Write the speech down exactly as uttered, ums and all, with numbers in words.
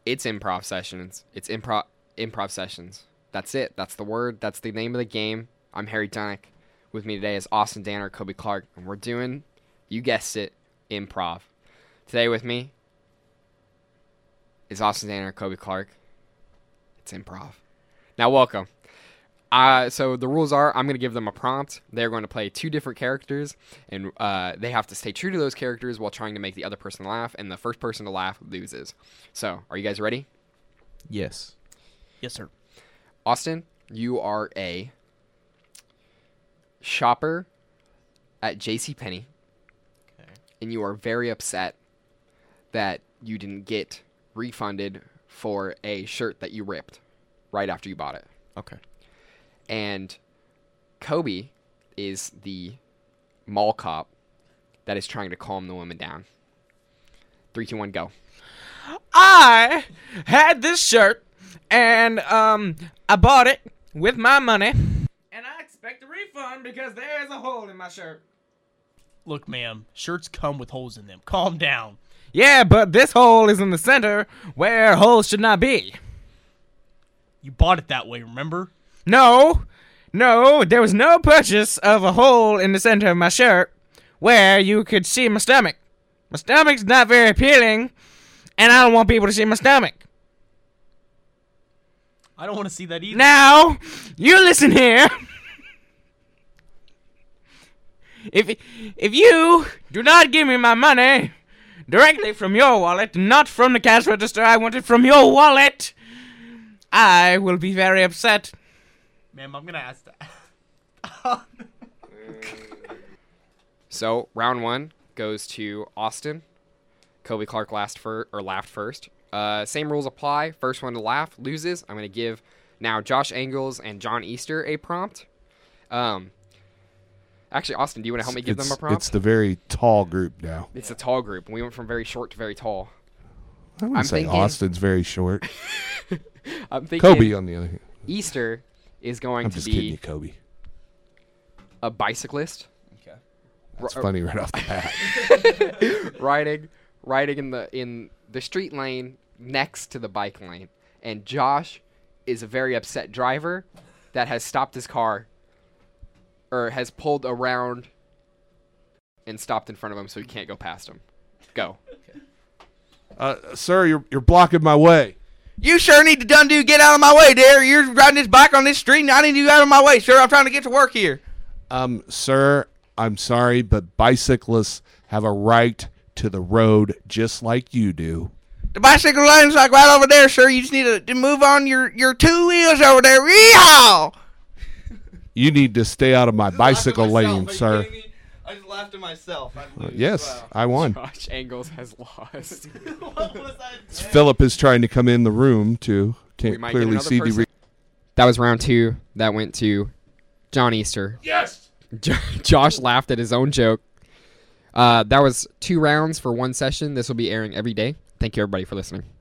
It's improv sessions. It's improv improv sessions. That's it. That's the word. That's the name of the game. I'm Harry Dunnick. With me today is Austin Danner, Kobe Clark, and we're doing, you guessed it, improv. Today with me is Austin Danner, Kobe Clark. It's improv. Now, welcome. Uh, so the rules are, I'm going to give them a prompt. They're going to play two different characters, and uh, they have to stay true to those characters while trying to make the other person laugh, and the first person to laugh loses. So, are you guys ready? Yes. Yes, sir. Austin, you are a shopper at JCPenney, Okay. and you are very upset that you didn't get refunded for a shirt that you ripped right after you bought it. Okay. And Kobe is the mall cop that is trying to calm the woman down. Three, two, one, go. I had this shirt, and um, I bought it with my money, and I expect a refund because there's a hole in my shirt. Look, ma'am, shirts come with holes in them. Calm down. Yeah, but this hole is in the center where holes should not be. You bought it that way, remember? No, no, there was no purchase of a hole in the center of my shirt where you could see my stomach. My stomach's not very appealing, and I don't want people to see my stomach. I don't want to see that either. Now, you listen here. If if you do not give me my money directly from your wallet, not from the cash register, I want it from your wallet, I will be very upset. Ma'am, I'm going to ask that. So, round one goes to Austin. Kobe Clark last fir- or laughed first. Uh, same rules apply. First one to laugh loses. I'm going to give now Josh Engels and John Easter a prompt. Um, actually, Austin, do you want to help me give it's, them a prompt? It's the very tall group now. It's a tall group. We went from very short to very tall. I wouldn't I'm say thinking- Austin's very short. I'm thinking Kobe, on the other hand. Easter is going I'm to just kidding be you, Kobe. a bicyclist Okay. That's r- funny right off the bat. riding riding in the in the street lane next to the bike lane, and Josh is a very upset driver that has stopped his car or has pulled around and stopped in front of him so he can't go past him. Go. Uh, sir, you're you're blocking my way. You sure need to done do get out of my way, there. You're riding this bike on this street, and I need to get out of my way, sir. I'm trying to get to work here. Um, sir, I'm sorry, but bicyclists have a right to the road just like you do. The bicycle lane's like right over there, sir. You just need to, to move on your, your two wheels over there. Yeehaw! You need to stay out of my bicycle lane, sir. I just laughed at myself. Uh, yes, I won. Josh Engels has lost. What was I Philip is trying to come in the room to We can't might get clearly another see the. person. Re- That was round two. That went to John Easter. yes. Josh laughed at his own joke. Uh, that was two rounds for one session. This will be airing every day. Thank you, everybody, for listening.